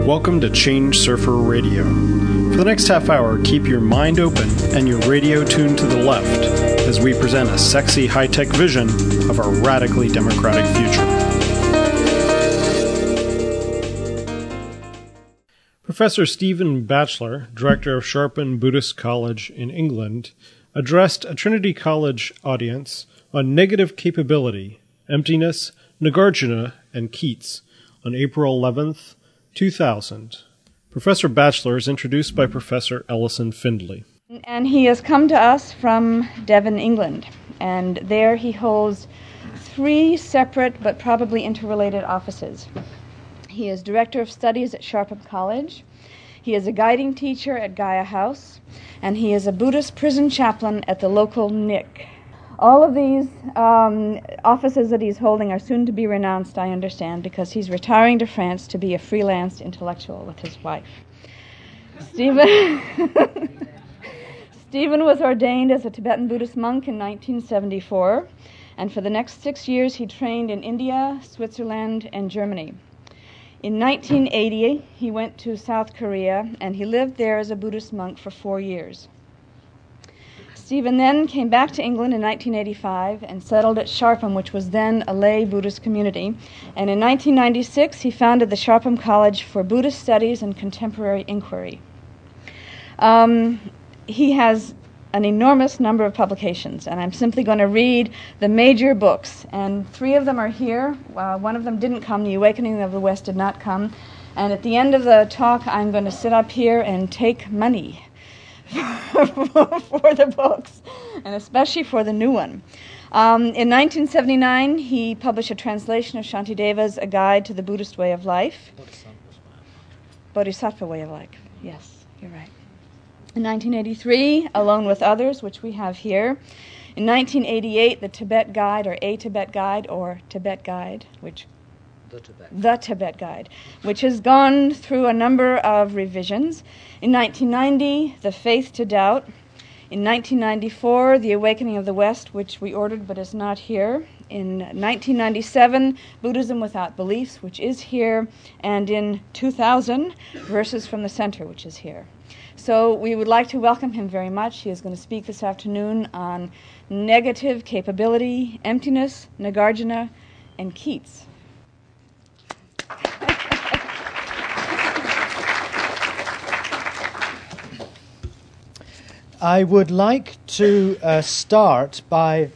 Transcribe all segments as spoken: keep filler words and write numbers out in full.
Welcome to Change Surfer Radio. For the next half hour, keep your mind open and your radio tuned to the left as we present a sexy high-tech vision of our radically democratic future. Professor Stephen Batchelor, director of Sharpen Buddhist College in England, addressed a Trinity College audience on negative capability, emptiness, Nagarjuna, and Keats on April eleventh, two thousand. Professor Batchelor is introduced by Professor Ellison Findley. And he has come to us from Devon, England, and there he holds three separate but probably interrelated offices. He is Director of Studies at Sharpen College, he is a guiding teacher at Gaia House, and he is a Buddhist prison chaplain at the local N I C. All of these um, offices that he's holding are soon to be renounced, I understand, because he's retiring to France to be a freelance intellectual with his wife. Stephen, Stephen was ordained as a Tibetan Buddhist monk in nineteen seventy-four, and for the next six years he trained in India, Switzerland, and Germany. In nineteen eighty, he went to South Korea, and he lived there as a Buddhist monk for four years. Stephen then came back to England in nineteen eighty-five and settled at Sharpen, which was then a lay Buddhist community. And in nineteen ninety-six, he founded the Sharpen College for Buddhist Studies and Contemporary Inquiry. Um, he has an enormous number of publications, and I'm simply going to read the major books. And three of them are here. Uh, one of them didn't come. The Awakening of the West did not come. And at the end of the talk, I'm going to sit up here and take money for the books, and especially for the new one. Um, in nineteen seventy-nine, he published a translation of Shantideva's A Guide to the Buddhist Way of Life. Bodhisattva Way of Life. Yes, you're right. In nineteen eighty-three, Alone with Others, which we have here. In nineteen eighty-eight, the Tibet Guide, or A Tibet Guide, or Tibet Guide, which The Tibet. The Tibet Guide, which has gone through a number of revisions. In nineteen ninety, The Faith to Doubt. In nineteen ninety-four, The Awakening of the West, which we ordered but is not here. In nineteen ninety-seven, Buddhism Without Beliefs, which is here. And in two thousand, Verses from the Center, which is here. So we would like to welcome him very much. He is going to speak this afternoon on negative capability, emptiness, Nagarjuna, and Keats. I would like to uh, start by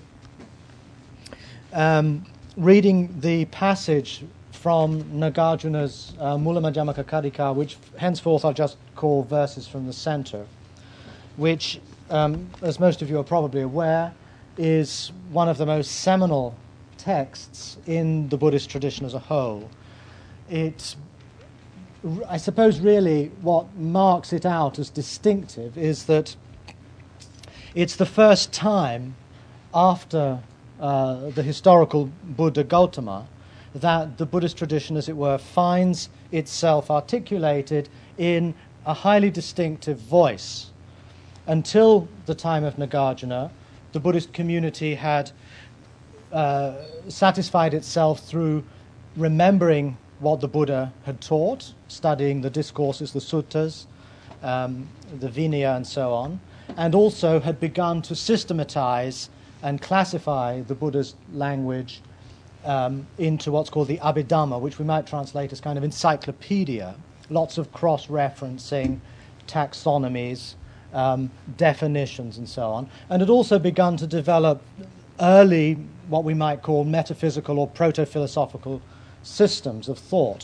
um, reading the passage from Nagarjuna's uh, Mula Madhyamaka Kadika, which henceforth I'll just call Verses from the Center, which, um, as most of you are probably aware, is one of the most seminal texts in the Buddhist tradition as a whole. It, I suppose, really what marks it out as distinctive is that it's the first time after uh, the historical Buddha Gautama that the Buddhist tradition, as it were, finds itself articulated in a highly distinctive voice. Until the time of Nagarjuna, the Buddhist community had uh, satisfied itself through remembering what the Buddha had taught, studying the discourses, the suttas, um, the Vinaya, and so on, and also had begun to systematize and classify the Buddha's language um, into what's called the Abhidhamma, which we might translate as kind of encyclopedia, lots of cross-referencing, taxonomies, um, definitions, and so on, and had also begun to develop early, what we might call metaphysical or proto-philosophical systems of thought.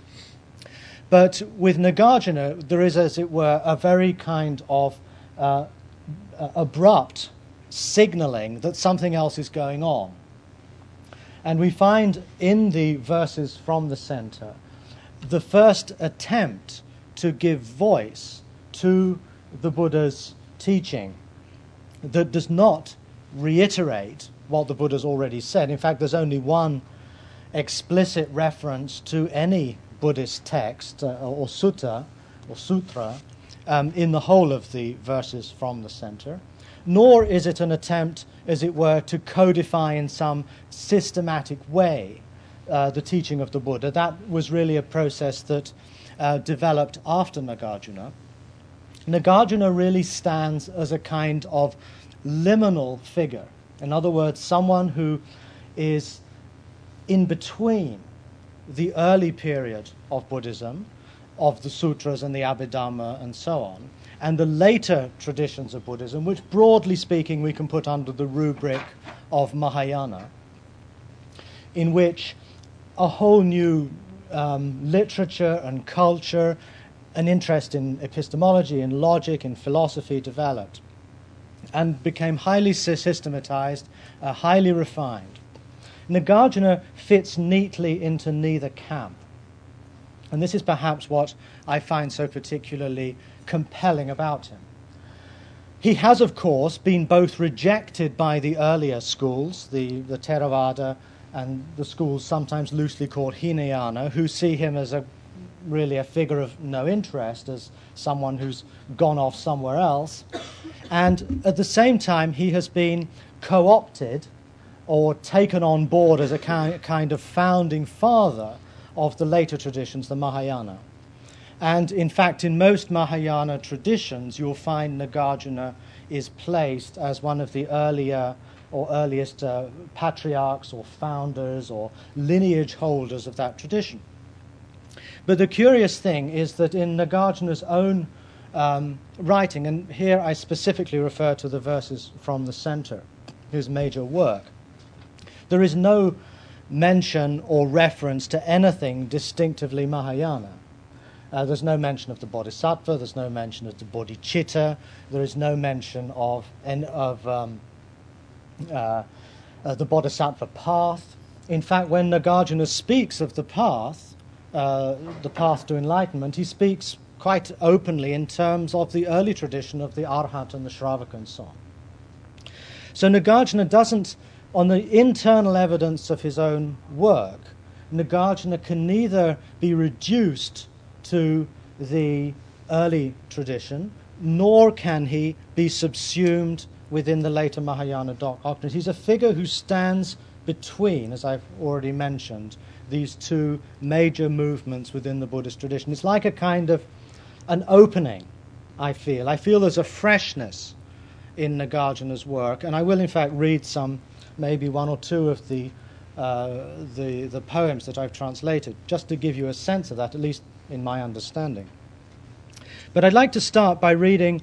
But with Nagarjuna, there is, as it were, a very kind of uh, abrupt signaling that something else is going on. And we find in the Verses from the Center the first attempt to give voice to the Buddha's teaching that does not reiterate what the Buddha's already said. In fact, there's only one explicit reference to any Buddhist text uh, or sutta or sutra um, in the whole of the Verses from the Center, nor is it an attempt, as it were, to codify in some systematic way uh, the teaching of the Buddha. That was really a process that uh, developed after Nagarjuna. Nagarjuna really stands as a kind of liminal figure. In other words, someone who is in between the early period of Buddhism, of the sutras and the Abhidhamma and so on, and the later traditions of Buddhism, which broadly speaking we can put under the rubric of Mahayana, in which a whole new um, literature and culture, an interest in epistemology, in logic, in philosophy developed, and became highly systematized, uh, highly refined. Nagarjuna fits neatly into neither camp. And this is perhaps what I find so particularly compelling about him. He has, of course, been both rejected by the earlier schools, the, the Theravada, and the schools sometimes loosely called Hinayana, who see him as a really a figure of no interest, as someone who's gone off somewhere else. And at the same time, he has been co-opted or taken on board as a ki- kind of founding father of the later traditions, the Mahayana. And in fact, in most Mahayana traditions, you'll find Nagarjuna is placed as one of the earlier or earliest uh, patriarchs or founders or lineage holders of that tradition. But the curious thing is that in Nagarjuna's own um, writing, and here I specifically refer to the verses from the center, his major work, there is no mention or reference to anything distinctively Mahayana. Uh, there's no mention of the Bodhisattva, there's no mention of the Bodhicitta, there is no mention of, of um, uh, uh, the Bodhisattva path. In fact, when Nagarjuna speaks of the path, uh, the path to enlightenment, he speaks quite openly in terms of the early tradition of the Arhat and the Shravaka and so on. So Nagarjuna doesn't, on the internal evidence of his own work, Nagarjuna can neither be reduced to the early tradition, nor can he be subsumed within the later Mahayana doctrines. He's a figure who stands between, as I've already mentioned, these two major movements within the Buddhist tradition. It's like a kind of an opening, I feel. I feel there's a freshness in Nagarjuna's work, and I will in fact read some, maybe one or two of the, uh, the, the poems that I've translated, just to give you a sense of that, at least in my understanding. But I'd like to start by reading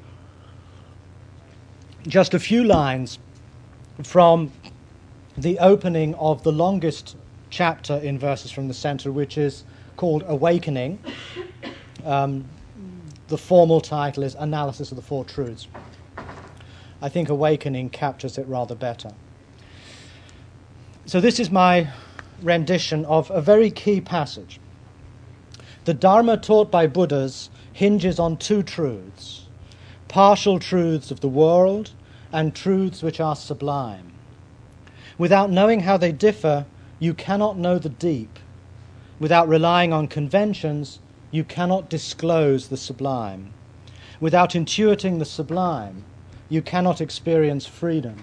just a few lines from the opening of the longest chapter in Verses from the Center, which is called Awakening. Um, the formal title is Analysis of the Four Truths. I think Awakening captures it rather better. So this is my rendition of a very key passage. The Dharma taught by Buddhas hinges on two truths, partial truths of the world and truths which are sublime. Without knowing how they differ, you cannot know the deep. Without relying on conventions, you cannot disclose the sublime. Without intuiting the sublime, you cannot experience freedom.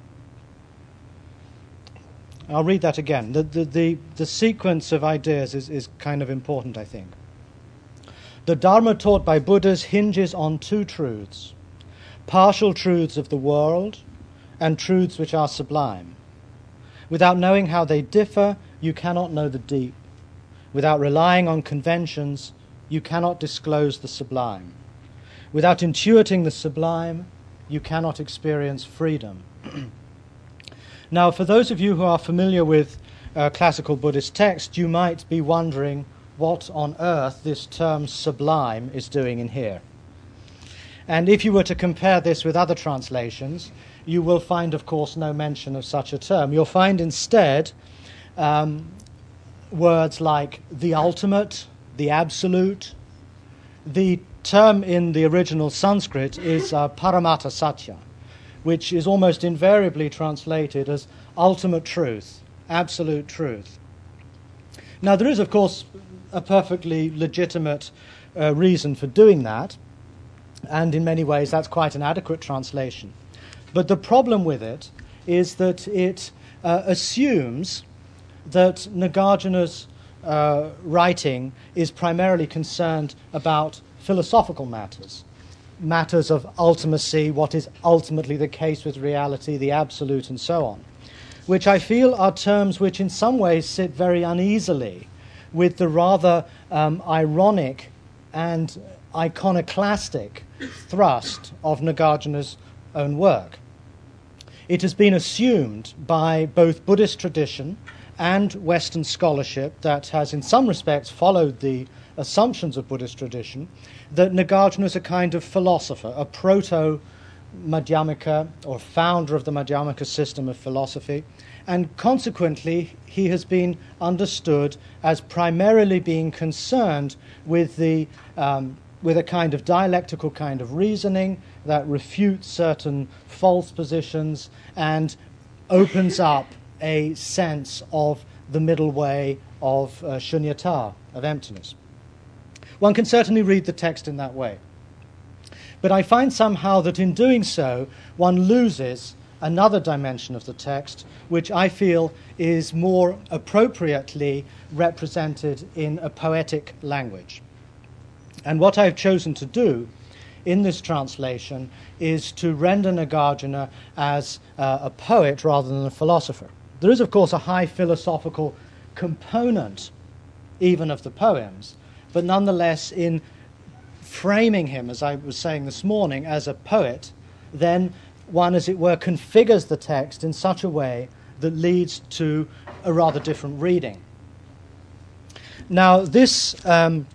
I'll read that again. The, the, the, the sequence of ideas is, is kind of important, I think. The Dharma taught by Buddhas hinges on two truths, partial truths of the world and truths which are sublime. Without knowing how they differ, you cannot know the deep. Without relying on conventions, you cannot disclose the sublime. Without intuiting the sublime, you cannot experience freedom. Now, for those of you who are familiar with uh, classical Buddhist text, you might be wondering what on earth this term sublime is doing in here. And if you were to compare this with other translations, you will find, of course, no mention of such a term. You'll find instead um, words like the ultimate, the absolute. The term in the original Sanskrit is uh, Paramata Satya, which is almost invariably translated as ultimate truth, absolute truth. Now, there is, of course, a perfectly legitimate uh, reason for doing that, and in many ways that's quite an adequate translation. But the problem with it is that it uh, assumes that Nagarjuna's uh, writing is primarily concerned about philosophical matters, matters of ultimacy, what is ultimately the case with reality, the absolute, and so on, which I feel are terms which in some ways sit very uneasily with the rather um, ironic and iconoclastic thrust of Nagarjuna's own work. It has been assumed by both Buddhist tradition and Western scholarship that has in some respects followed the assumptions of Buddhist tradition that Nagarjuna is a kind of philosopher, a proto-Madhyamaka or founder of the Madhyamaka system of philosophy, and consequently he has been understood as primarily being concerned with the um, with a kind of dialectical kind of reasoning that refutes certain false positions and opens up a sense of the middle way of uh, shunyata, of emptiness. One can certainly read the text in that way. But I find somehow that in doing so, one loses another dimension of the text, which I feel is more appropriately represented in a poetic language. And what I've chosen to do in this translation is to render Nagarjuna as uh, a poet rather than a philosopher. There is, of course, a high philosophical component even of the poems, but nonetheless in framing him, as I was saying this morning, as a poet, then one, as it were, configures the text in such a way that leads to a rather different reading. Now, this um,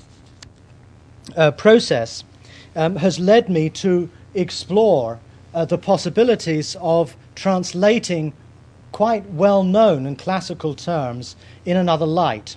uh, process um, has led me to explore uh, the possibilities of translating quite well-known and classical terms in another light.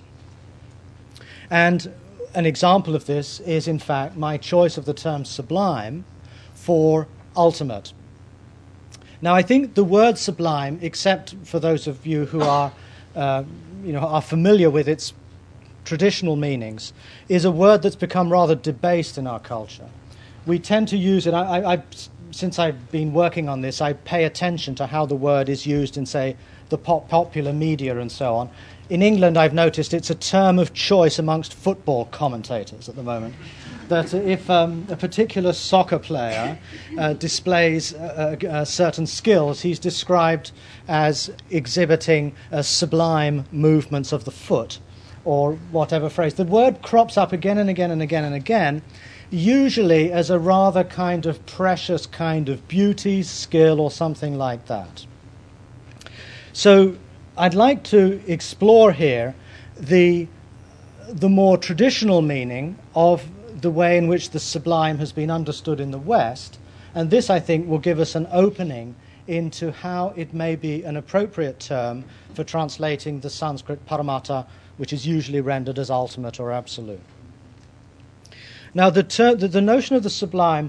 And an example of this is, in fact, my choice of the term sublime for ultimate. Now, I think the word sublime, except for those of you who are, uh, you know, are familiar with its traditional meanings, is a word that's become rather debased in our culture. We tend to use it. I, I, I, since I've been working on this, I pay attention to how the word is used in, say, the pop popular media and so on. In England, I've noticed it's a term of choice amongst football commentators at the moment. That if um, a particular soccer player uh, displays uh, uh, certain skills, he's described as exhibiting uh, sublime movements of the foot, or whatever phrase. The word crops up again and again and again and again, usually as a rather kind of precious kind of beauty, skill, or something like that. So I'd like to explore here the, the more traditional meaning of the way in which the sublime has been understood in the West, and this, I think, will give us an opening into how it may be an appropriate term for translating the Sanskrit paramata, which is usually rendered as ultimate or absolute. Now, the, ter- the, the notion of the sublime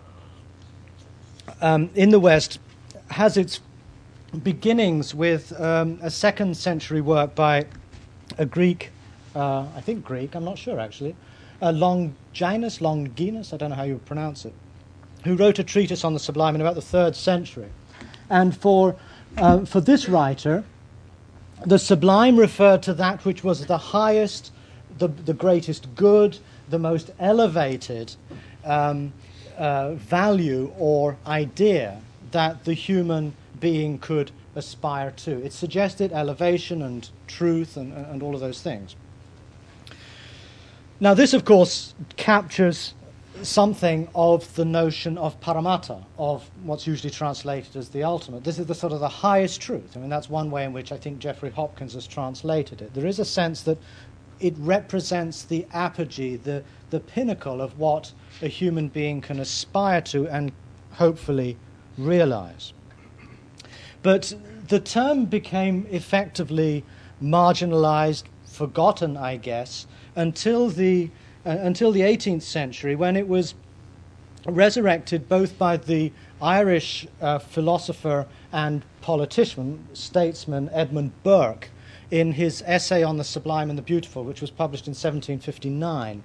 um, in the West has its beginnings with um, a second century work by a Greek, uh, I think Greek, I'm not sure actually, uh, Longinus, Longinus, I don't know how you pronounce it, who wrote a treatise on the sublime in about the third century. And for, uh, for this writer, the sublime referred to that which was the highest, the, the greatest good, the most elevated um, uh, value or idea that the human being could aspire to. It suggested elevation and truth and, and all of those things. Now, this, of course, captures something of the notion of paramata, of what's usually translated as the ultimate. This is the sort of the highest truth. I mean, that's one way in which I think Geoffrey Hopkins has translated it. There is a sense that it represents the apogee, the, the pinnacle of what a human being can aspire to and hopefully realize. But the term became effectively marginalized, forgotten, I guess, until the uh, until the eighteenth century, when it was resurrected both by the Irish uh, philosopher and politician, statesman Edmund Burke, in his essay on the Sublime and the Beautiful, which was published in seventeen fifty-nine.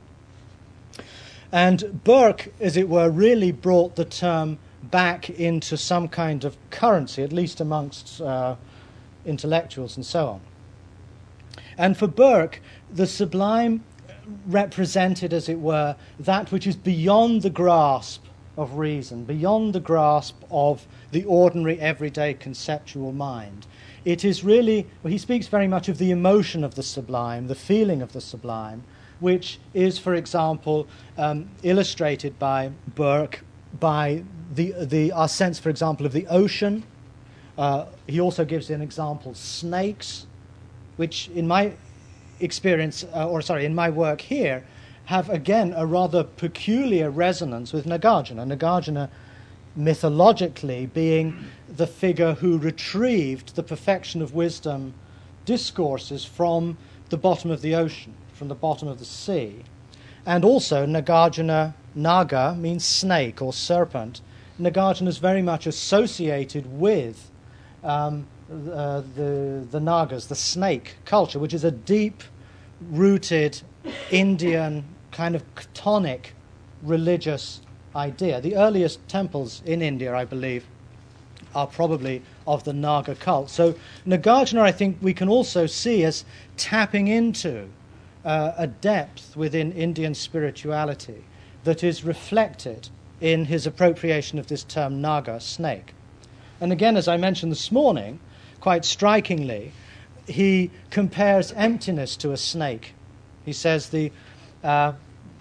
And Burke, as it were, really brought the term back into some kind of currency, at least amongst uh, intellectuals and so on. And for Burke, the sublime represented, as it were, that which is beyond the grasp of reason, beyond the grasp of the ordinary, everyday conceptual mind. It is really, well, he speaks very much of the emotion of the sublime, the feeling of the sublime, which is, for example, um, illustrated by Burke by the, the, our sense, for example, of the ocean. Uh, he also gives an example, snakes, which in my experience, uh, or sorry, in my work here, have again a rather peculiar resonance with Nagarjuna. Nagarjuna mythologically being the figure who retrieved the perfection of wisdom discourses from the bottom of the ocean, from the bottom of the sea. And also Nagarjuna, Naga means snake or serpent. Nagarjuna is very much associated with um, uh, the, the Nagas, the snake culture, which is a deep-rooted Indian kind of chthonic religious idea. The earliest temples in India, I believe, are probably of the Naga cult. So Nagarjuna, I think, we can also see as tapping into uh, a depth within Indian spirituality that is reflected in his appropriation of this term Naga, snake. And again, as I mentioned this morning, quite strikingly, he compares emptiness to a snake. He says the... Uh,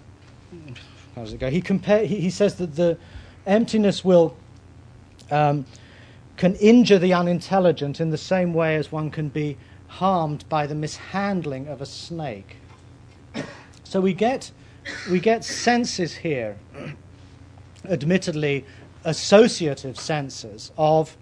how does it go? He, compare, he, he says that the emptiness will... Um, can injure the unintelligent in the same way as one can be harmed by the mishandling of a snake. So we get we get senses here, admittedly associative senses, of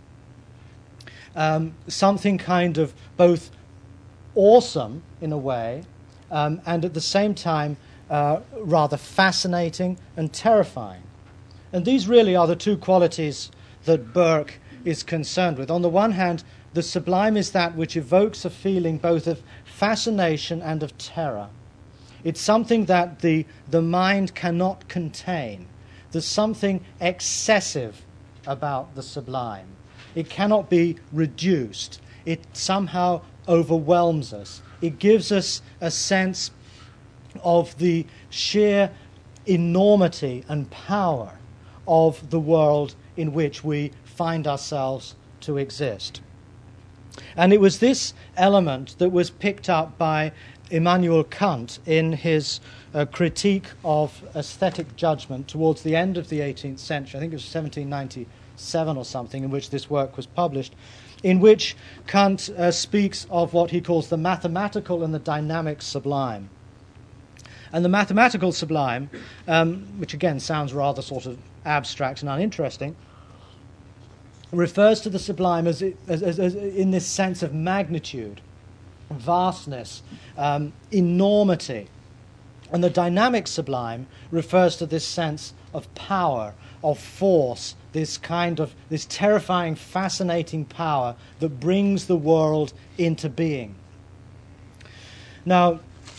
um, something kind of both awesome in a way um, and at the same time uh, rather fascinating and terrifying. And these really are the two qualities that Burke is concerned with. On the one hand, the sublime is that which evokes a feeling both of fascination and of terror. It's something that the, the mind cannot contain. There's something excessive about the sublime. It cannot be reduced. It somehow overwhelms us. It gives us a sense of the sheer enormity and power of the world in which we find ourselves to exist. And it was this element that was picked up by Immanuel Kant in his uh, critique of aesthetic judgment towards the end of the eighteenth century. I think it was seventeen ninety-seven or something, in which this work was published, in which Kant uh, speaks of what he calls the mathematical and the dynamic sublime. And the mathematical sublime, um, which again sounds rather sort of abstract and uninteresting, refers to the sublime as, as, as, as in this sense of magnitude, vastness, um, enormity. And the dynamic sublime refers to this sense of power, of force, this kind of, this terrifying, fascinating power that brings the world into being. Now,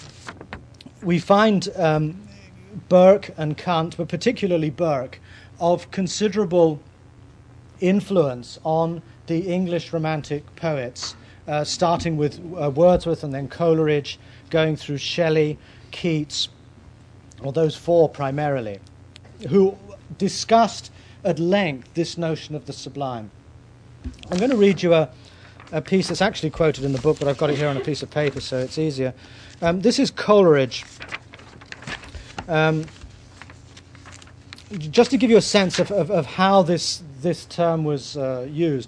we find um, Burke and Kant, but particularly Burke, of considerable influence on the English Romantic poets, uh, starting with uh, Wordsworth and then Coleridge, going through Shelley, Keats, or those four primarily, who discussed at length this notion of the sublime. I'm going to read you a, a piece that's actually quoted in the book, but I've got it here on a piece of paper, so it's easier. Um, this is Coleridge. Um, just to give you a sense of, of, of how this, this term was uh, used.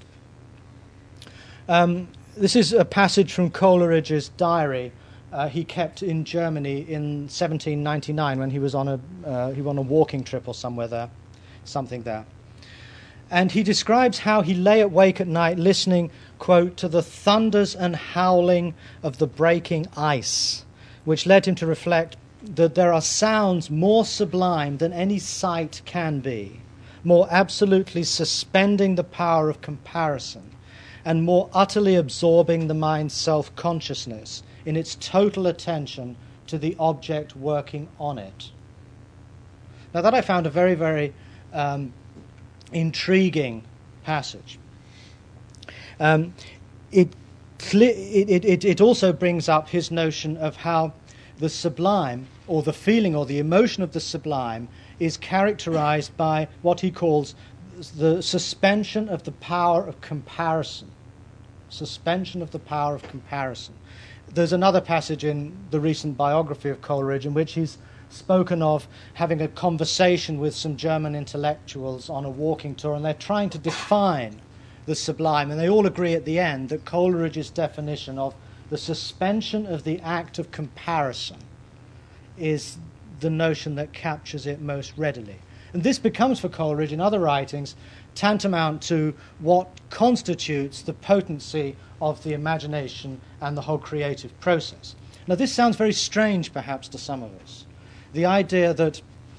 Um, this is a passage from Coleridge's diary uh, he kept in Germany in seventeen ninety-nine when he was on a uh, he was on a walking trip or somewhere there, something there. And he describes how he lay awake at night listening, quote, to the thunders and howling of the breaking ice, which led him to reflect that there are sounds more sublime than any sight can be, more absolutely suspending the power of comparison, and more utterly absorbing the mind's self-consciousness in its total attention to the object working on it. Now that I found a very, very um, intriguing passage. Um, it it, it, it also brings up his notion of how the sublime, or the feeling or the emotion of the sublime, is characterized by what he calls the suspension of the power of comparison. Suspension of the power of comparison. There's another passage in the recent biography of Coleridge in which he's spoken of having a conversation with some German intellectuals on a walking tour, and they're trying to define the sublime, and they all agree at the end that Coleridge's definition of the suspension of the act of comparison is the notion that captures it most readily. And this becomes for Coleridge in other writings tantamount to what constitutes the potency of the imagination and the whole creative process. Now, this sounds very strange perhaps to some of us. The idea that,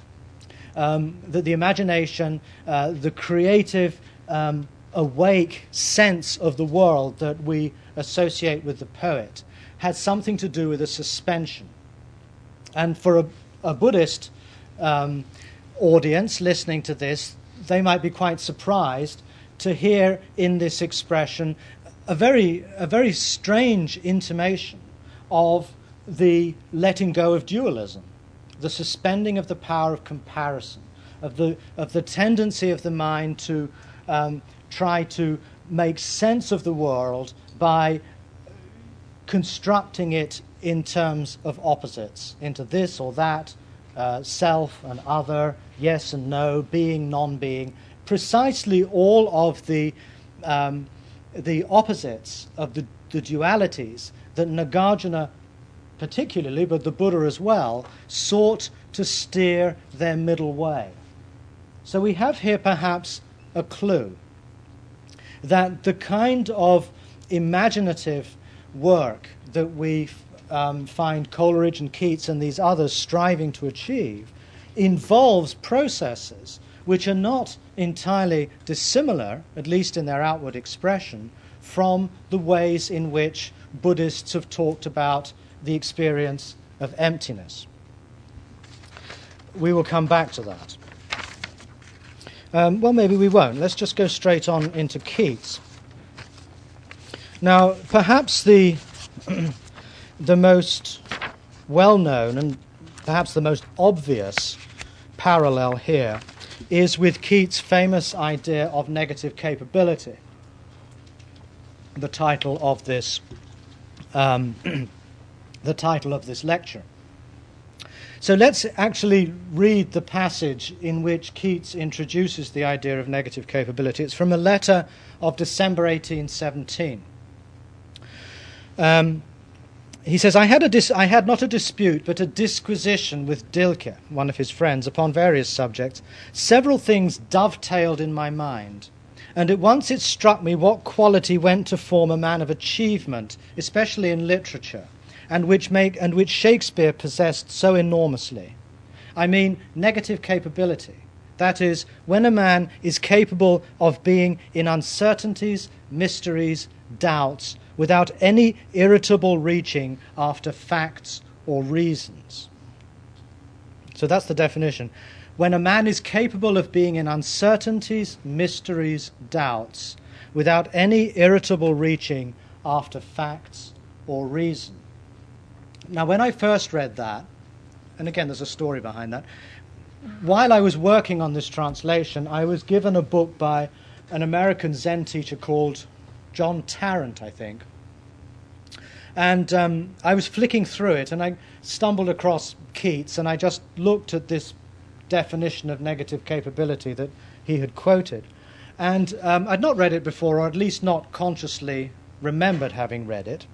um, that the imagination, uh, the creative, um, awake sense of the world that we associate with the poet has something to do with a suspension. And for a, a Buddhist um, audience listening to this, they might be quite surprised to hear in this expression a very, a very strange intimation of the letting go of dualism, the suspending of the power of comparison, of the, of the tendency of the mind to um, try to make sense of the world by constructing it in terms of opposites, into this or that, uh, self and other, yes and no, being, non-being, precisely all of the um, the opposites of the, the dualities that Nagarjuna particularly, but the Buddha as well, sought to steer their middle way. So we have here perhaps a clue that the kind of imaginative work that we um, find Coleridge and Keats and these others striving to achieve involves processes which are not entirely dissimilar, at least in their outward expression, from the ways in which Buddhists have talked about the experience of emptiness. We will come back to that. Um, well, maybe we won't. Let's just go straight on into Keats. Now, perhaps the the most well-known and perhaps the most obvious parallel here is with Keats' famous idea of negative capability, the title of this um, the title of this lecture. So let's actually read the passage in which Keats introduces the idea of negative capability. It's from a letter of December eighteen seventeen. Um, he says, I had, a dis- I had not a dispute, but a disquisition with Dilke, one of his friends, upon various subjects. Several things dovetailed in my mind, and at once it struck me what quality went to form a man of achievement, especially in literature, and which make and which Shakespeare possessed so enormously. I mean negative capability. That is, when a man is capable of being in uncertainties, mysteries, doubts, without any irritable reaching after facts or reasons. So that's the definition. When a man is capable of being in uncertainties, mysteries, doubts, without any irritable reaching after facts or reason. Now, when I first read that, and again there's a story behind that, while I was working on this translation, I was given a book by an American Zen teacher called John Tarrant, I think. And um, I was flicking through it, and I stumbled across Keats, and I just looked at this definition of negative capability that he had quoted. And um, I'd not read it before, or at least not consciously remembered having read it.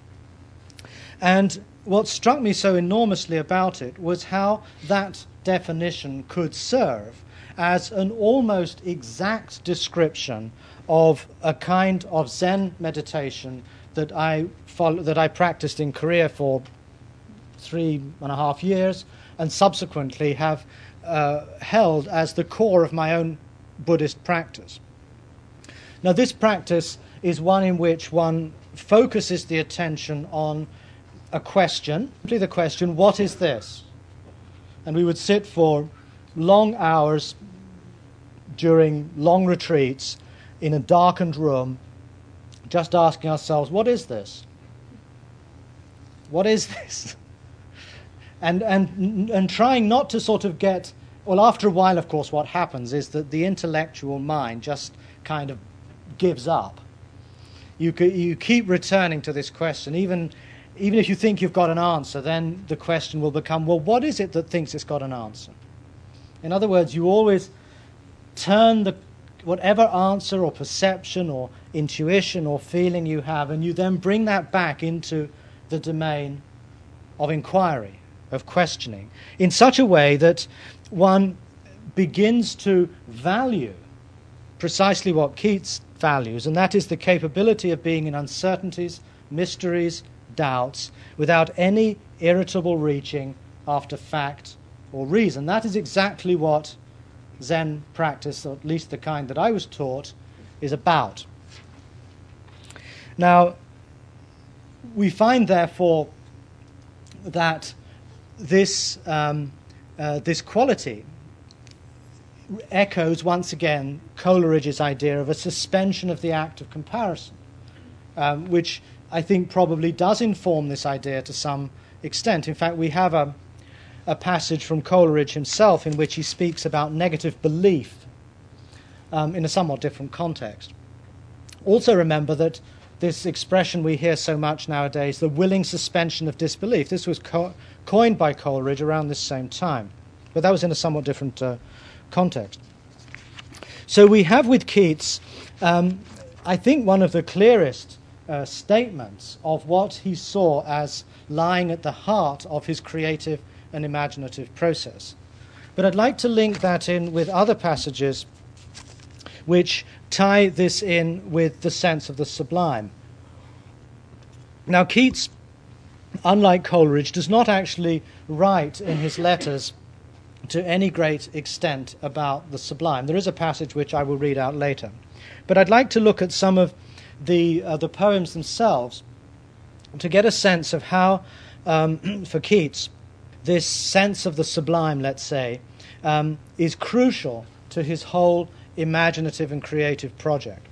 And what struck me so enormously about it was how that definition could serve as an almost exact description of a kind of Zen meditation that I follow, that I practiced in Korea for three and a half years, and subsequently have uh, held as the core of my own Buddhist practice. Now, this practice is one in which one focuses the attention on a question, simply the question, what is this? And we would sit for long hours during long retreats in a darkened room, just asking ourselves, what is this? What is this? and, and, and trying not to sort of get... Well, after a while, of course, what happens is that the intellectual mind just kind of gives up. You, you keep returning to this question. Even, even if you think you've got an answer, then the question will become, well, what is it that thinks it's got an answer? In other words, you always turn the whatever answer or perception or intuition or feeling you have, and you then bring that back into the domain of inquiry, of questioning, in such a way that one begins to value precisely what Keats values, and that is the capability of being in uncertainties, mysteries, doubts, without any irritable reaching after fact or reason. That is exactly what Zen practice, or at least the kind that I was taught, is about. Now, we find, therefore, that this, um, uh, this quality echoes once again Coleridge's idea of a suspension of the act of comparison, um, which I think probably does inform this idea to some extent. In fact, we have a a passage from Coleridge himself in which he speaks about negative belief um, in a somewhat different context. Also remember that this expression we hear so much nowadays, the willing suspension of disbelief, this was co- coined by Coleridge around this same time, but that was in a somewhat different uh, context. So we have with Keats, um, I think, one of the clearest uh, statements of what he saw as lying at the heart of his creative an imaginative process. But I'd like to link that in with other passages which tie this in with the sense of the sublime. Now, Keats, unlike Coleridge, does not actually write in his letters to any great extent about the sublime. There is a passage which I will read out later. But I'd like to look at some of the, uh, the poems themselves to get a sense of how, um, for Keats, this sense of the sublime, let's say, um, is crucial to his whole imaginative and creative project.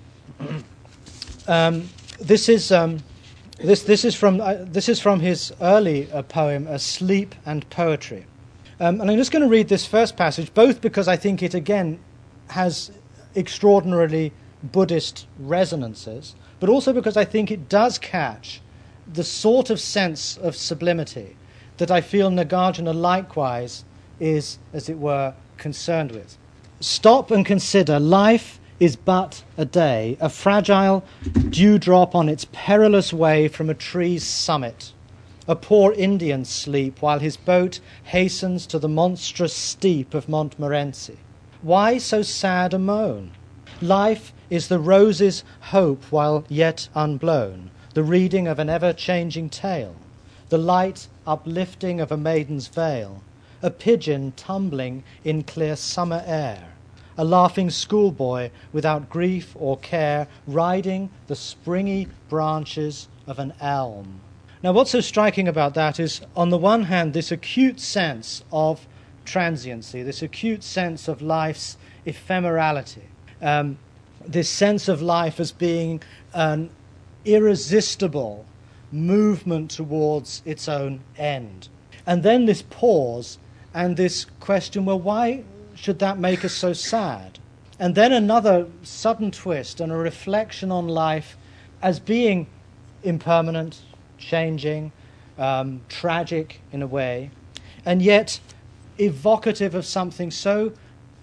um, this is um, this this is from uh, this is from his early uh, poem, "Asleep and Poetry," um, and I'm just going to read this first passage, both because I think it again has extraordinarily Buddhist resonances, but also because I think it does catch the sort of sense of sublimity that I feel Nagarjuna likewise is, as it were, concerned with. Stop and consider, life is but a day, a fragile dewdrop on its perilous way from a tree's summit. A poor Indian sleep while his boat hastens to the monstrous steep of Montmorency. Why so sad a moan? Life is the rose's hope while yet unblown, the reading of an ever-changing tale, the light uplifting of a maiden's veil, a pigeon tumbling in clear summer air, a laughing schoolboy without grief or care riding the springy branches of an elm. Now, what's so striking about that is, on the one hand, this acute sense of transiency, this acute sense of life's ephemerality, um, this sense of life as being an irresistible movement towards its own end. And then this pause and this question, well, why should that make us so sad? And then another sudden twist and a reflection on life as being impermanent, changing, um, tragic in a way, and yet evocative of something so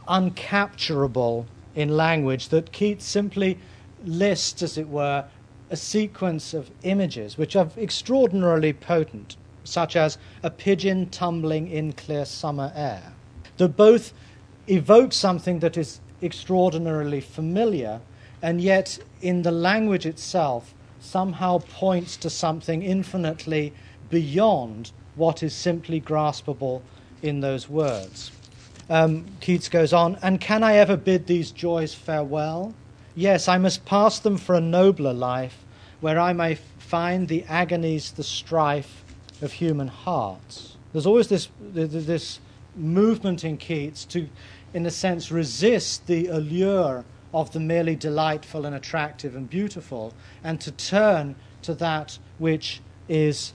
uncapturable in language that Keats simply lists, as it were, a sequence of images which are extraordinarily potent, such as a pigeon tumbling in clear summer air, that both evoke something that is extraordinarily familiar and yet in the language itself somehow points to something infinitely beyond what is simply graspable in those words. Um, Keats goes on, and can I ever bid these joys farewell? Yes, I must pass them for a nobler life, where I may find the agonies, the strife of human hearts. There's always this this movement in Keats to, in a sense, resist the allure of the merely delightful and attractive and beautiful, and to turn to that which is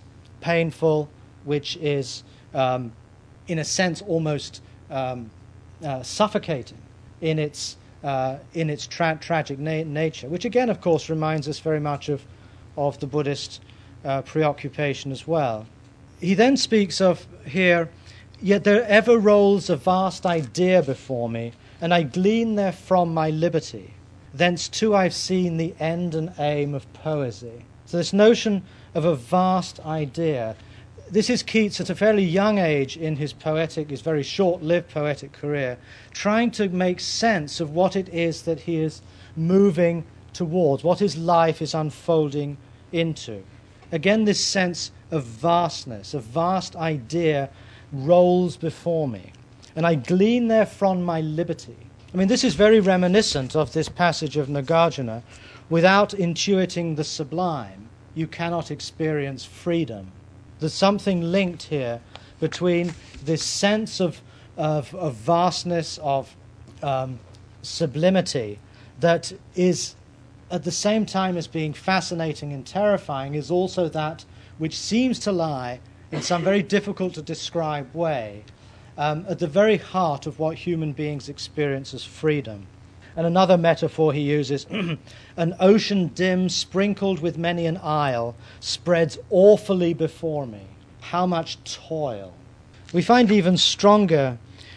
painful, which is, um, in a sense, almost um, uh, suffocating in its uh, in its tra- tragic na- nature. Which again, of course, reminds us very much of of the Buddhist uh, preoccupation as well. He then speaks of here, yet there ever rolls a vast idea before me, and I glean therefrom my liberty. Thence too I've seen the end and aim of poesy. So this notion of a vast idea, this is Keats at a fairly young age in his poetic, his very short-lived poetic career, trying to make sense of what it is that he is moving towards, what his life is unfolding into. Again, this sense of vastness, a vast idea rolls before me, and I glean therefrom my liberty. I mean, this is very reminiscent of this passage of Nagarjuna. Without intuiting the sublime, you cannot experience freedom. There's something linked here between this sense of, of, of vastness, of um, sublimity, that is, at the same time as being fascinating and terrifying, is also that which seems to lie in some very difficult to describe way um, at the very heart of what human beings experience as freedom. And another metaphor he uses, an ocean dim sprinkled with many an isle spreads awfully before me. How much toil. We find even stronger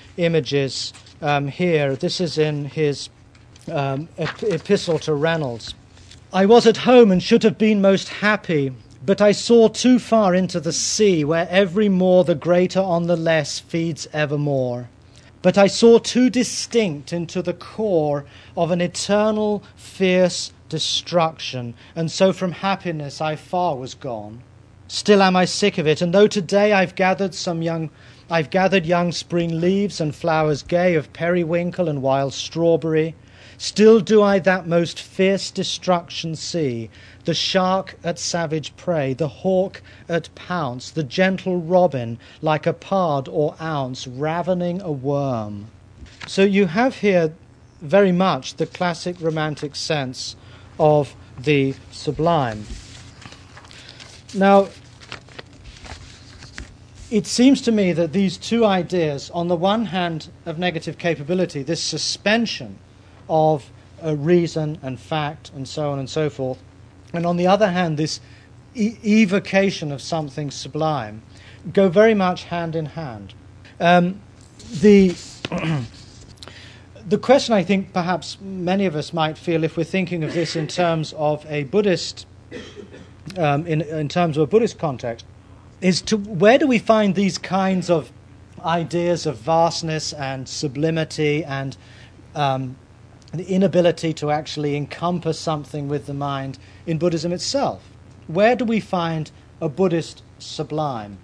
images um, here. This is in his um, ep- epistle to Reynolds. I was at home and should have been most happy, but I saw too far into the sea, where every more the greater on the less feeds evermore. But I saw too distinct into the core of an eternal, fierce destruction, and so from happiness I far was gone. Still am I sick of it, and though today I've gathered some young, I've gathered young spring leaves and flowers gay of periwinkle and wild strawberry, still do I that most fierce destruction see, the shark at savage prey, the hawk at pounce, the gentle robin like a pard or ounce ravening a worm. So you have here very much the classic romantic sense of the sublime. Now, it seems to me that these two ideas, on the one hand of negative capability, this suspension of uh, reason and fact and so on and so forth, and on the other hand this e- evocation of something sublime, go very much hand in hand. Um, the the question I think perhaps many of us might feel, if we're thinking of this in terms of a Buddhist, um, in, in terms of a Buddhist context, is to where do we find these kinds of ideas of vastness and sublimity and um, the inability to actually encompass something with the mind in Buddhism itself? Where do we find a Buddhist sublime?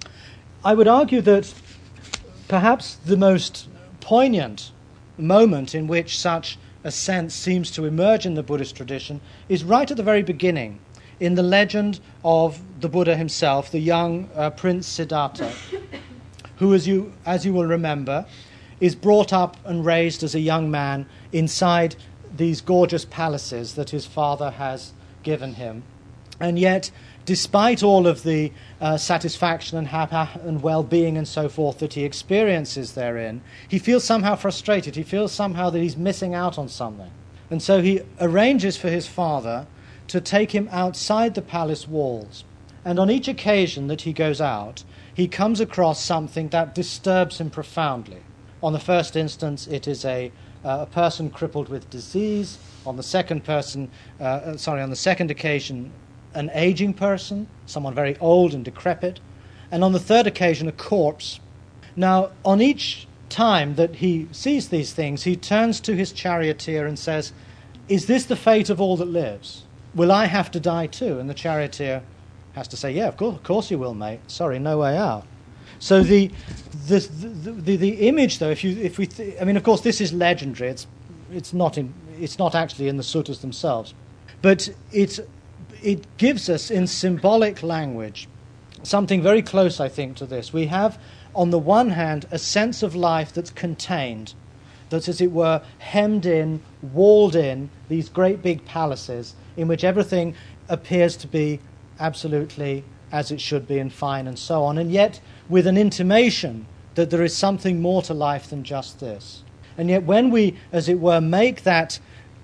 I would argue that perhaps the most poignant moment in which such a sense seems to emerge in the Buddhist tradition is right at the very beginning, in the legend of the Buddha himself, the young uh, Prince Siddhartha, who, as you as you will remember, is brought up and raised as a young man inside these gorgeous palaces that his father has given him. And yet, despite all of the uh, satisfaction and, ha- and well-being and so forth that he experiences therein, he feels somehow frustrated. He feels somehow that he's missing out on something. And so he arranges for his father to take him outside the palace walls. And on each occasion that he goes out, he comes across something that disturbs him profoundly. On the first instance, it is a, uh, a person crippled with disease. On the second person, uh, sorry, on the second occasion, an aging person, someone very old and decrepit. And on the third occasion, a corpse. Now, on each time that he sees these things, he turns to his charioteer and says, "Is this the fate of all that lives? Will I have to die too?" And the charioteer has to say, "Yeah, of course, of course you will, mate. Sorry, no way out." So the the the, the, the image, though, if you if we, th- I mean, of course, this is legendary. It's it's not in it's not actually in the suttas themselves, but it it gives us in symbolic language something very close, I think, to this. We have, on the one hand, a sense of life that's contained, that's, as it were, hemmed in, walled in, these great big palaces in which everything appears to be absolutely as it should be and fine and so on, and yet with an intimation that there is something more to life than just this. And yet when we, as it were, make that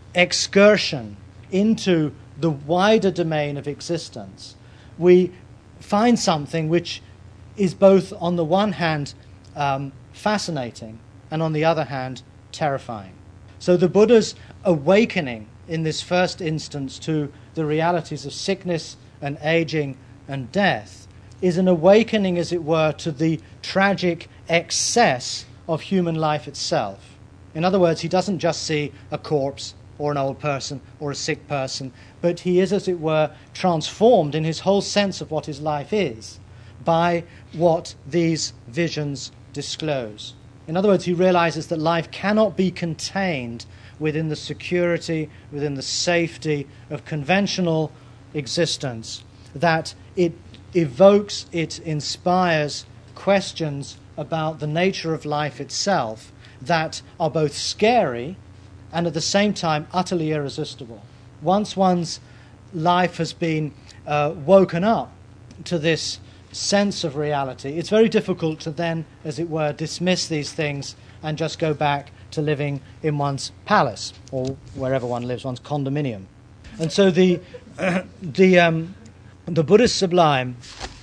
excursion into the wider domain of existence, we find something which is both, on the one hand, um, fascinating, and on the other hand, terrifying. So the Buddha's awakening in this first instance to the realities of sickness and aging and death is an awakening, as it were, to the tragic excess of human life itself. In other words, he doesn't just see a corpse or an old person or a sick person, but he is, as it were, transformed in his whole sense of what his life is by what these visions disclose. In other words, he realizes that life cannot be contained within the security, within the safety of conventional existence, that it evokes, it inspires questions about the nature of life itself that are both scary and at the same time utterly irresistible. Once one's life has been uh, woken up to this sense of reality, it's very difficult to then, as it were, dismiss these things and just go back to living in one's palace or wherever one lives, one's condominium. And so the uh, the um, the Buddhist sublime,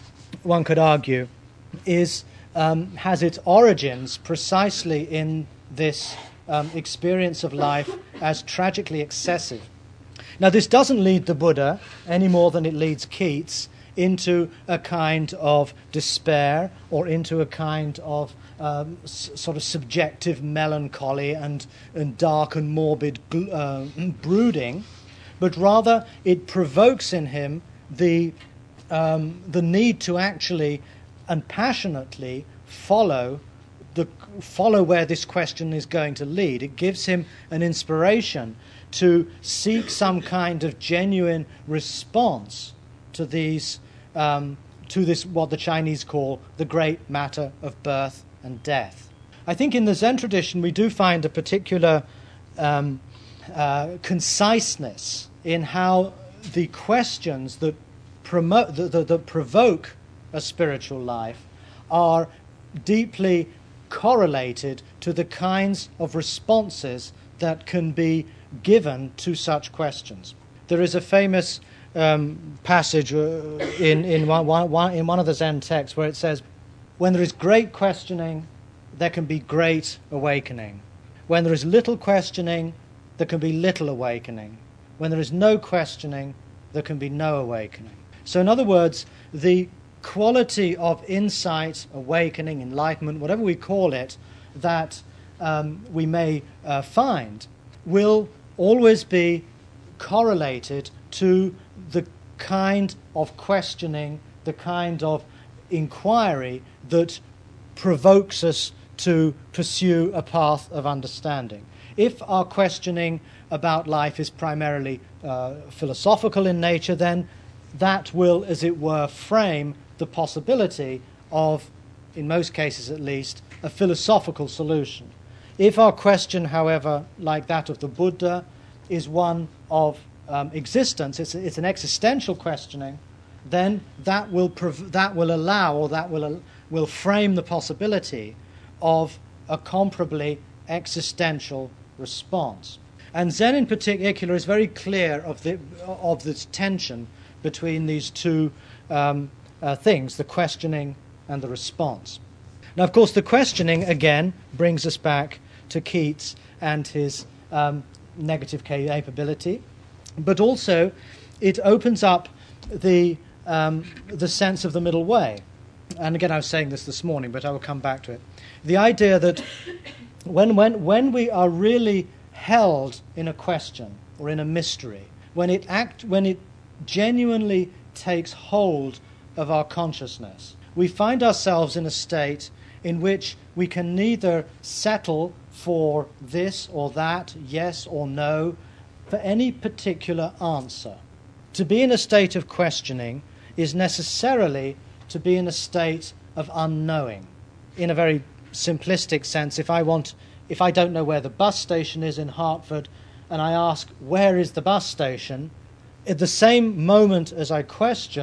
one could argue, is um, has its origins precisely in this um, experience of life as tragically excessive. Now, this doesn't lead the Buddha any more than it leads Keats into a kind of despair or into a kind of um, s- sort of subjective melancholy and, and dark and morbid gl- uh, brooding, but rather it provokes in him the um, the need to actually and passionately follow the follow where this question is going to lead. It gives him an inspiration to seek some kind of genuine response to these, um, to this, what the Chinese call the great matter of birth and death. I think in the Zen tradition we do find a particular um, uh, conciseness in how the questions that promote, that, that, that provoke a spiritual life are deeply correlated to the kinds of responses that can be given to such questions. There is a famous um, passage uh, in in one, one, in one of the Zen texts where it says, "When there is great questioning, there can be great awakening. When there is little questioning, there can be little awakening. When there is no questioning, there can be no awakening." So in other words, the quality of insight, awakening, enlightenment, whatever we call it, that um, we may uh, find, will always be correlated to the kind of questioning, the kind of inquiry that provokes us to pursue a path of understanding. If our questioning about life is primarily uh, philosophical in nature, then that will, as it were, frame the possibility of, in most cases at least, a philosophical solution. If our question, however, like that of the Buddha, is one of um, existence, it's, it's an existential questioning, then that will prov- that will allow, or that will uh, will frame the possibility of a comparably existential response. And Zen in particular is very clear of the of this tension between these two um, uh, things, the questioning and the response. Now, of course, the questioning, again, brings us back to Keats and his um, negative capability, but also it opens up the um, the sense of the middle way. And again, I was saying this this morning, but I will come back to it. The idea that when when when we are really held in a question or in a mystery, when it act when it genuinely takes hold of our consciousness, we find ourselves in a state in which we can neither settle for this or that, yes or no, for any particular answer. To be in a state of questioning is necessarily to be in a state of unknowing. In a very simplistic sense, if I want, if I don't know where the bus station is in Hartford, and I ask, where is the bus station? At the same moment as I question,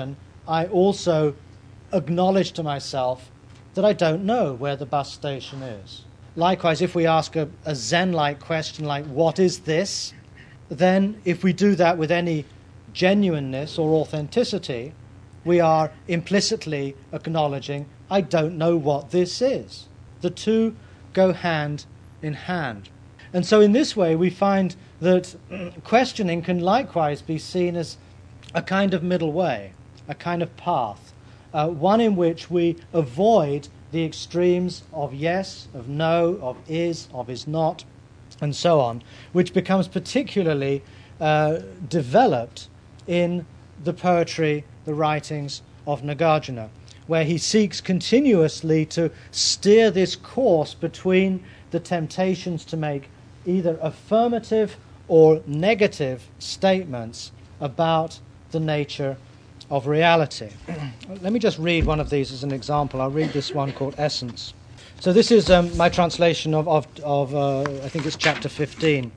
I also acknowledge to myself that I don't know where the bus station is. Likewise, if we ask a, a Zen-like question like, what is this? Then if we do that with any genuineness or authenticity, we are implicitly acknowledging, I don't know what this is. The two go hand in hand. And so in this way, we find that questioning can likewise be seen as a kind of middle way, a kind of path, uh, one in which we avoid the extremes of yes, of no, of is, of is not, and so on, which becomes particularly uh, developed in the poetry, the writings of Nagarjuna, where he seeks continuously to steer this course between the temptations to make either affirmative or negative statements about the nature of reality. Let me just read one of these as an example. I'll read this one called Essence. So this is um, my translation of, of, of uh, I think it's chapter fifteen,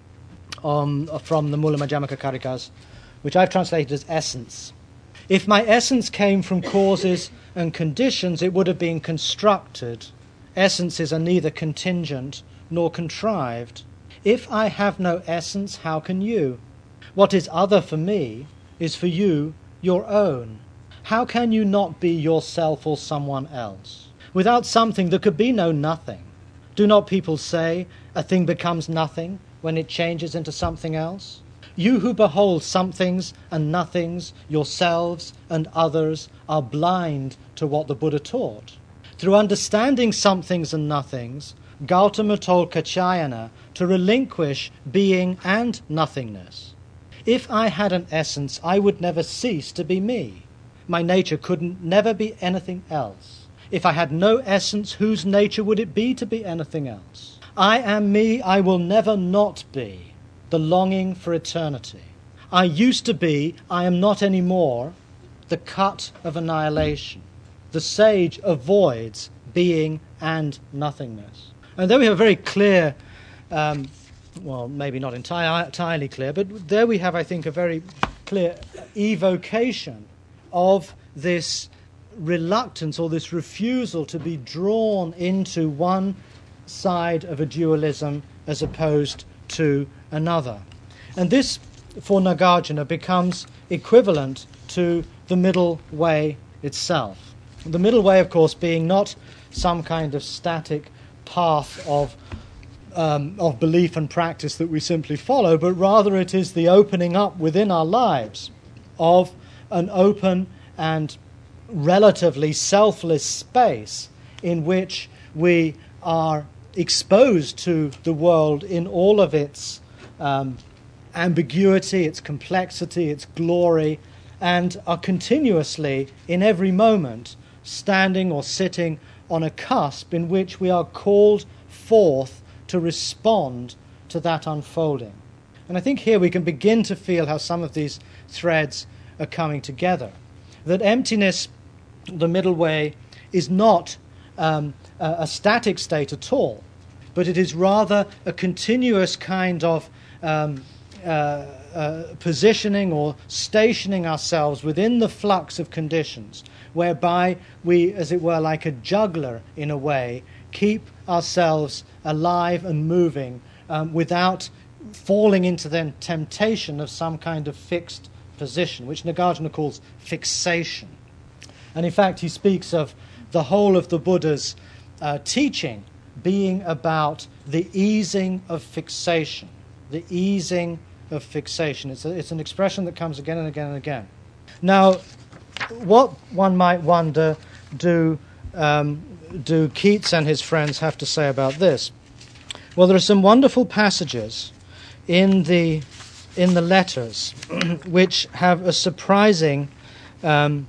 um, from the Mula Madhyamaka Karikas, which I've translated as essence. If my essence came from causes and conditions, it would have been constructed. Essences are neither contingent nor contrived. If I have no essence, how can you? What is other for me is for you your own. How can you not be yourself or someone else? Without something there could be no nothing. Do not people say a thing becomes nothing when it changes into something else? You who behold somethings and nothings, yourselves and others, are blind to what the Buddha taught. Through understanding somethings and nothings, Gautama told Kaccayana to relinquish being and nothingness. If I had an essence, I would never cease to be me. My nature could never be anything else. If I had no essence, whose nature would it be to be anything else? I am me, I will never not be. The longing for eternity. I used to be, I am not any more. The cut of annihilation. The sage avoids being and nothingness. And there we have a very clear, um, well, maybe not entirely, entirely clear, but there we have, I think, a very clear evocation of this reluctance or this refusal to be drawn into one side of a dualism as opposed to another. And this, for Nagarjuna, becomes equivalent to the middle way itself. The middle way, of course, being not some kind of static path of um, of belief and practice that we simply follow, but rather it is the opening up within our lives of an open and relatively selfless space in which we are exposed to the world in all of its um, ambiguity, its complexity, its glory, and are continuously, in every moment, standing or sitting on a cusp in which we are called forth to respond to that unfolding. And I think here we can begin to feel how some of these threads are coming together. That emptiness, the middle way, is not um, a, a static state at all, but it is rather a continuous kind of um, uh, uh, positioning or stationing ourselves within the flux of conditions, whereby we, as it were, like a juggler in a way, keep ourselves alive and moving um, without falling into the temptation of some kind of fixed position, which Nagarjuna calls fixation. And in fact, he speaks of the whole of the Buddha's uh, teaching being about the easing of fixation, the easing of fixation. It's, a, it's an expression that comes again and again and again. Now, what one might wonder, do um, do Keats and his friends have to say about this? Well, there are some wonderful passages in the in the letters which have a surprising um,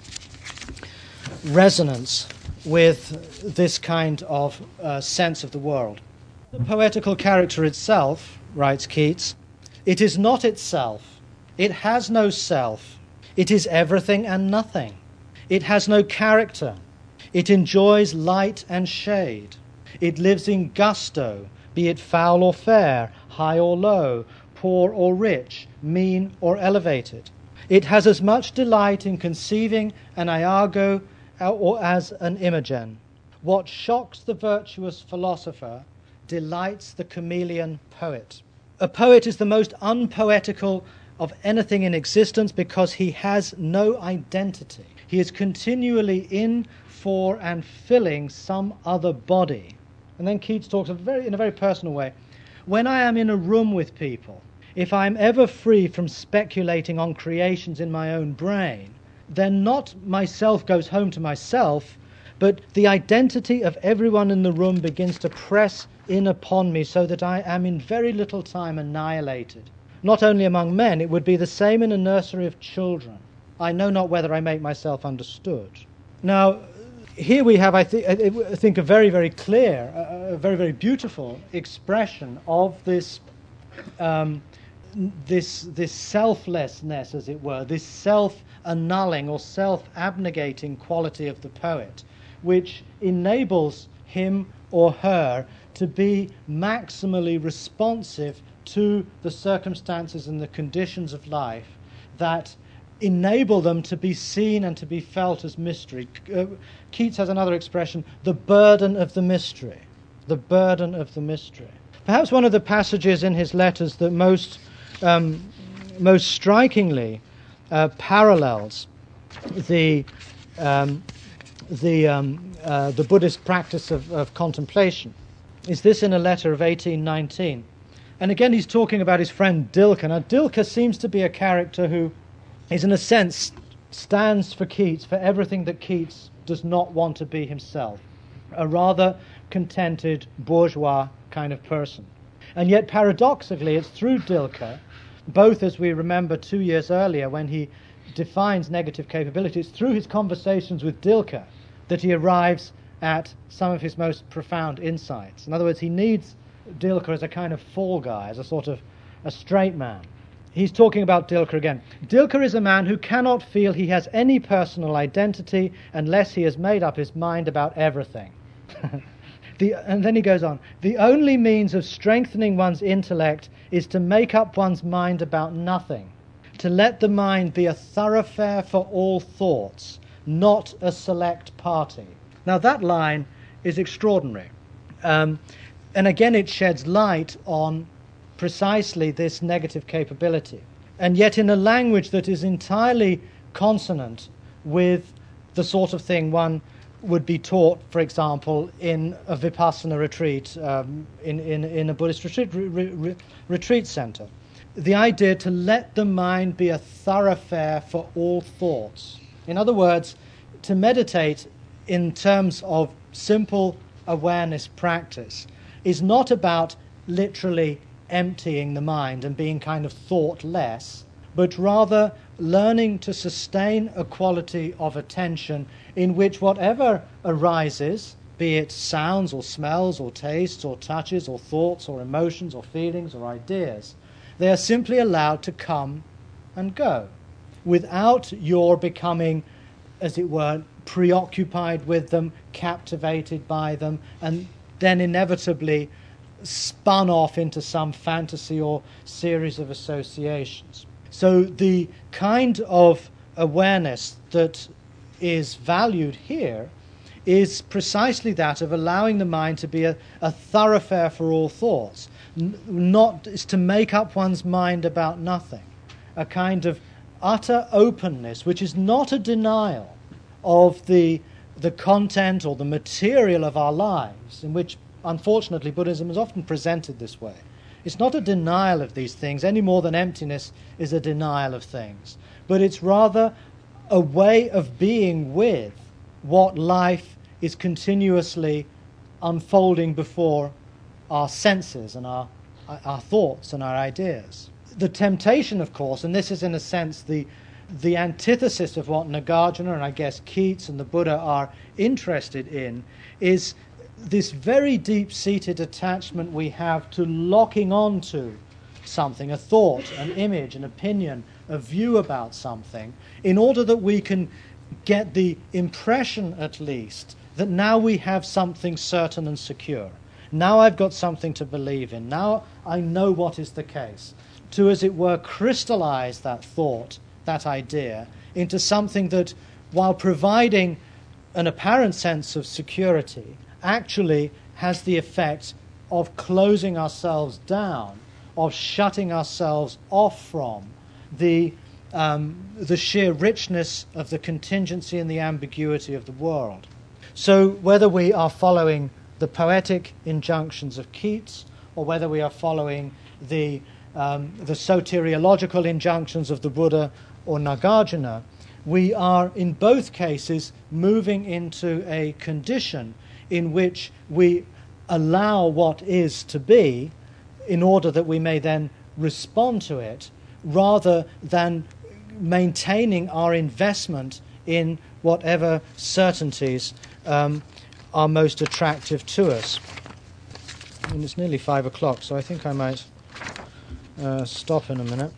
resonance with this kind of uh, sense of the world. The poetical character itself, writes Keats, it is not itself. It has no self. It is everything and nothing. It has no character. It enjoys light and shade. It lives in gusto, be it foul or fair, high or low, poor or rich, mean or elevated. It has as much delight in conceiving an Iago or as an Imogen. What shocks the virtuous philosopher delights the chameleon poet. A poet is the most unpoetical of anything in existence because he has no identity. He is continually in, for, and filling some other body. And then Keats talks a very, in a very personal way. When I am in a room with people, if I am ever free from speculating on creations in my own brain, then not myself goes home to myself, but the identity of everyone in the room begins to press in upon me so that I am in very little time annihilated. Not only among men, it would be the same in a nursery of children. I know not whether I make myself understood. Now, here we have, I, th- I think, a very, very clear, a very, very beautiful expression of this, um, this, this selflessness, as it were, this self-annulling or self-abnegating quality of the poet, which enables him or her to be maximally responsive to the circumstances and the conditions of life that enable them to be seen and to be felt as mystery. Uh, Keats has another expression, the burden of the mystery. The burden of the mystery. Perhaps one of the passages in his letters that most, um, most strikingly uh, parallels the, um, the, um, uh, the Buddhist practice of, of contemplation is this in a letter of eighteen nineteen. And again, he's talking about his friend Dilke. Now, Dilke seems to be a character who is, in a sense, stands for Keats, for everything that Keats does not want to be himself. A rather contented, bourgeois kind of person. And yet, paradoxically, it's through Dilke, both as we remember two years earlier when he defines negative capability, it's through his conversations with Dilke that he arrives at some of his most profound insights. In other words, he needs Dilke as a kind of fall guy, as a sort of a straight man. He's talking about Dilke again. Dilke is a man who cannot feel he has any personal identity unless he has made up his mind about everything. the, and then he goes on, the only means of strengthening one's intellect is to make up one's mind about nothing, to let the mind be a thoroughfare for all thoughts, not a select party. Now that line is extraordinary. Um, and again it sheds light on precisely this negative capability, and yet in a language that is entirely consonant with the sort of thing one would be taught, for example, in a Vipassana retreat, um, in, in, in a Buddhist retreat, re, re, retreat center. The idea to let the mind be a thoroughfare for all thoughts. In other words, to meditate in terms of simple awareness practice is not about literally emptying the mind and being kind of thoughtless, but rather learning to sustain a quality of attention in which whatever arises, be it sounds or smells or tastes or touches or thoughts or emotions or feelings or ideas, they are simply allowed to come and go without your becoming, as it were, preoccupied with them, captivated by them, and then inevitably spun off into some fantasy or series of associations. So the kind of awareness that is valued here is precisely that of allowing the mind to be a, a thoroughfare for all thoughts, N- not is to make up one's mind about nothing, a kind of utter openness, which is not a denial of the the content or the material of our lives, in which, unfortunately, Buddhism is often presented this way. It's not a denial of these things any more than emptiness is a denial of things, but it's rather a way of being with what life is continuously unfolding before our senses and our, our thoughts and our ideas. The temptation, of course, and this is in a sense the the antithesis of what Nagarjuna and I guess Keats and the Buddha are interested in, is this very deep-seated attachment we have to locking on to something, a thought, an image, an opinion, a view about something, in order that we can get the impression, at least, that now we have something certain and secure. Now I've got something to believe in. Now I know what is the case. To, as it were, crystallize that thought that idea into something that, while providing an apparent sense of security, actually has the effect of closing ourselves down, of shutting ourselves off from the um, the sheer richness of the contingency and the ambiguity of the world. So whether we are following the poetic injunctions of Keats, or whether we are following the um, the soteriological injunctions of the Buddha or Nagarjuna, we are in both cases moving into a condition in which we allow what is to be in order that we may then respond to it, rather than maintaining our investment in whatever certainties um, are most attractive to us. I mean, it's nearly five o'clock, so I think I might uh, stop in a minute.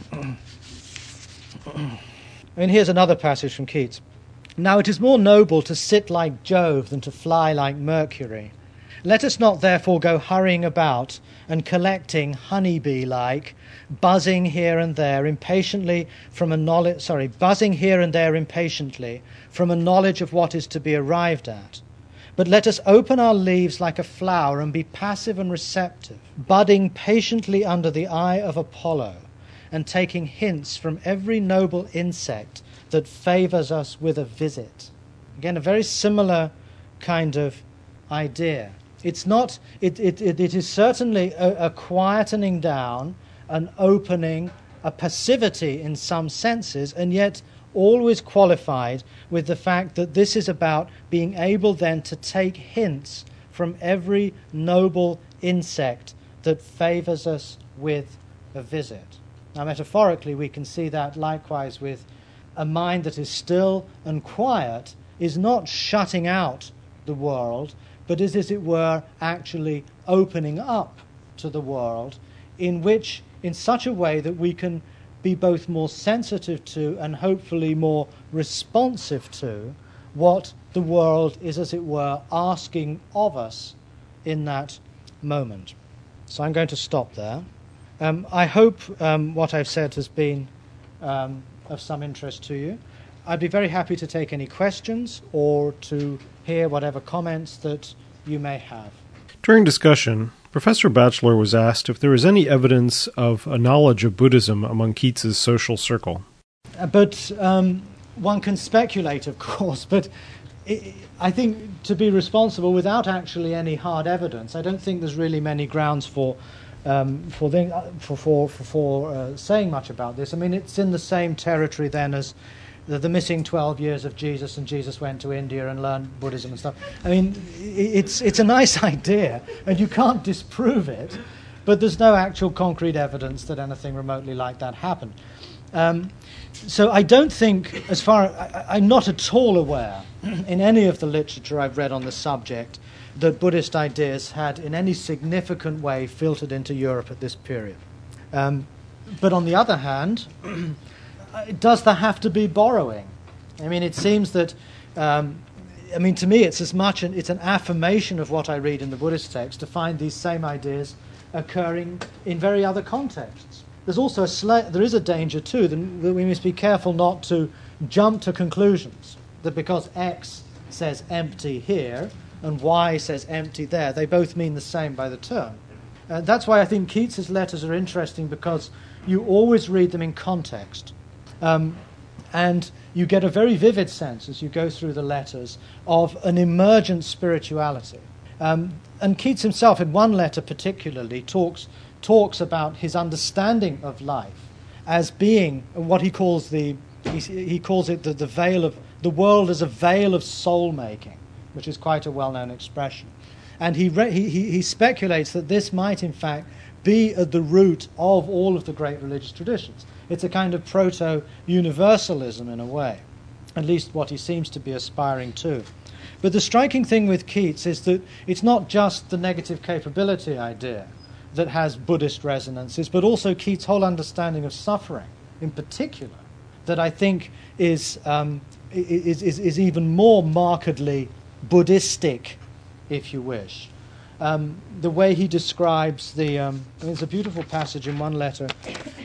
I mean, here's another passage from Keats. Now it is more noble to sit like Jove than to fly like Mercury. Let us not therefore go hurrying about and collecting honeybee-like, buzzing here and there impatiently from a knowledge, sorry, buzzing here and there impatiently from a knowledge of what is to be arrived at. But let us open our leaves like a flower and be passive and receptive, budding patiently under the eye of Apollo, and taking hints from every noble insect that favours us with a visit. Again, a very similar kind of idea. It's not, it, it, it, it is certainly a, a quietening down, an opening, a passivity in some senses, and yet always qualified with the fact that this is about being able then to take hints from every noble insect that favours us with a visit. Now, metaphorically, we can see that likewise with a mind that is still and quiet is not shutting out the world, but is, as it were, actually opening up to the world, in which, in such a way that we can be both more sensitive to and hopefully more responsive to what the world is, as it were, asking of us in that moment. So I'm going to stop there. Um, I hope um, what I've said has been um, of some interest to you. I'd be very happy to take any questions or to hear whatever comments that you may have. During discussion, Professor Batchelor was asked if there was any evidence of a knowledge of Buddhism among Keats's social circle. Uh, but um, one can speculate, of course, but it, I think to be responsible without actually any hard evidence, I don't think there's really many grounds for um, for, the, for, for, for, for uh, saying much about this. I mean, it's in the same territory then as the, the missing twelve years of Jesus, and Jesus went to India and learned Buddhism and stuff. I mean, it's it's a nice idea, and you can't disprove it, but there's no actual concrete evidence that anything remotely like that happened. Um, so I don't think, as far I, I'm not at all aware in any of the literature I've read on the subject that Buddhist ideas had in any significant way filtered into Europe at this period. Um, but on the other hand, does there have to be borrowing? I mean, it seems that, um, I mean, to me, it's as much an, it's an affirmation of what I read in the Buddhist text to find these same ideas occurring in very other contexts. There's also a sla- there is a danger too that we must be careful not to jump to conclusions that because X says empty here and Y says empty there, they both mean the same by the term. Uh, that's why I think Keats's letters are interesting, because you always read them in context. Um, and you get a very vivid sense as you go through the letters of an emergent spirituality. Um, and Keats himself, in one letter particularly, talks talks about his understanding of life as being what he calls the he, he calls it the, the veil of the world as a veil of soul making, which is quite a well-known expression. And he, re, he he speculates that this might in fact be at the root of all of the great religious traditions. It's a kind of proto-universalism in a way, at least what he seems to be aspiring to. But the striking thing with Keats is that it's not just the negative capability idea that has Buddhist resonances, but also Keats' whole understanding of suffering in particular, that I think is, um, is, is, is even more markedly Buddhistic, if you wish. Um, the way he describes the... Um, I mean, there's a beautiful passage in one letter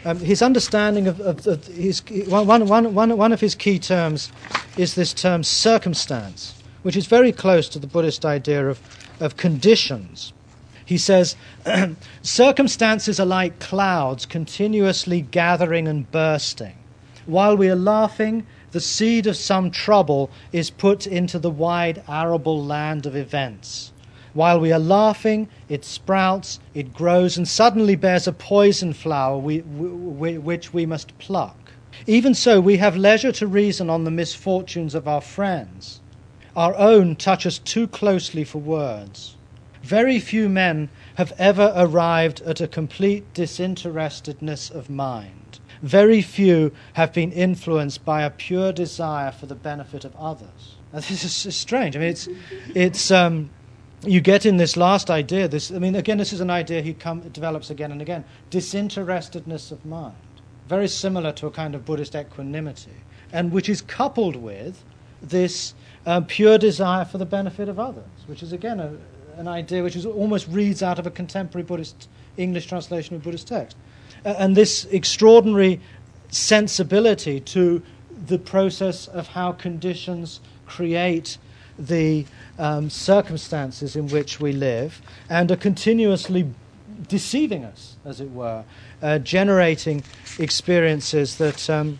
Um, his understanding of, of, of his one, one, one, one of his key terms is this term circumstance, which is very close to the Buddhist idea of, of conditions. He says, circumstances are like clouds continuously gathering and bursting. While we are laughing, the seed of some trouble is put into the wide arable land of events. While we are laughing, it sprouts, it grows, and suddenly bears a poison flower we, we, which we must pluck. Even so, we have leisure to reason on the misfortunes of our friends. Our own touch us too closely for words. Very few men have ever arrived at a complete disinterestedness of mind. Very few have been influenced by a pure desire for the benefit of others. Now, this is strange. I mean, it's... it's um, You get in this last idea, this I mean, again, this is an idea he come, develops again and again, disinterestedness of mind, very similar to a kind of Buddhist equanimity, and which is coupled with this uh, pure desire for the benefit of others, which is, again, a, an idea which is almost reads out of a contemporary Buddhist English translation of Buddhist text. Uh, and this extraordinary sensibility to the process of how conditions create the um, circumstances in which we live and are continuously deceiving us, as it were, uh, generating experiences that um,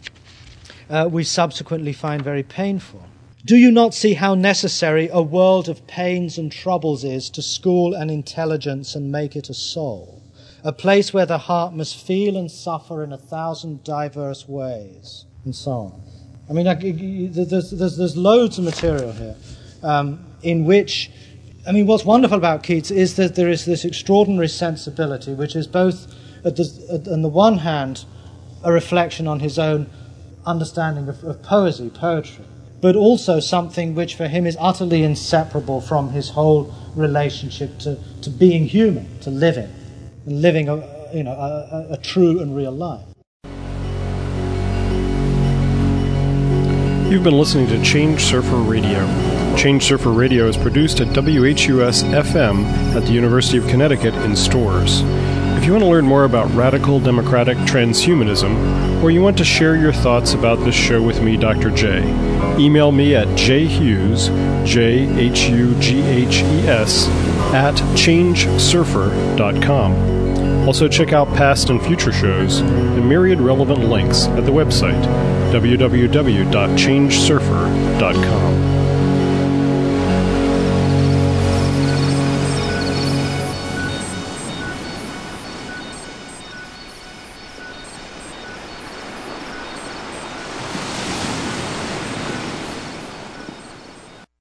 uh, we subsequently find very painful. Do you not see how necessary a world of pains and troubles is to school an intelligence and make it a soul, a place where the heart must feel and suffer in a thousand diverse ways, and so on. I mean, there's, there's, there's loads of material here um, in which, I mean, what's wonderful about Keats is that there is this extraordinary sensibility, which is both, at the, at, on the one hand, a reflection on his own understanding of, of poesy, poetry, but also something which for him is utterly inseparable from his whole relationship to, to being human, to living, and living a, you know, a, a, a true and real life. You've been listening to Change Surfer Radio. Change Surfer Radio is produced at W H U S F M at the University of Connecticut in Storrs. If you want to learn more about radical democratic transhumanism, or you want to share your thoughts about this show with me, Doctor J, email me at jhughes, J H U G H E S, at change surfer dot com. Also check out past and future shows and myriad relevant links at the website w w w dot change surfer dot com.